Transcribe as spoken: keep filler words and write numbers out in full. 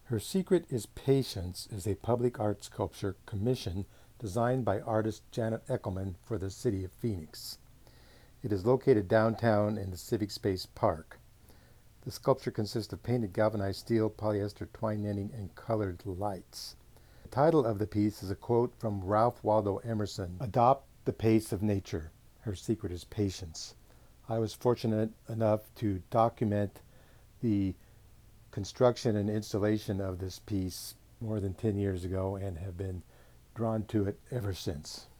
Her Secret is Patience is a public art sculpture commission designed by artist Janet Eckelman for the city of Phoenix. It is located downtown in the Civic Space Park. The sculpture consists of painted galvanized steel, polyester twine netting, and colored lights. The title of the piece is a quote from Ralph Waldo Emerson: "Adopt the pace of nature. Her secret is patience." I was fortunate enough to document the construction and installation of this piece more than ten years ago and have been drawn to it ever since.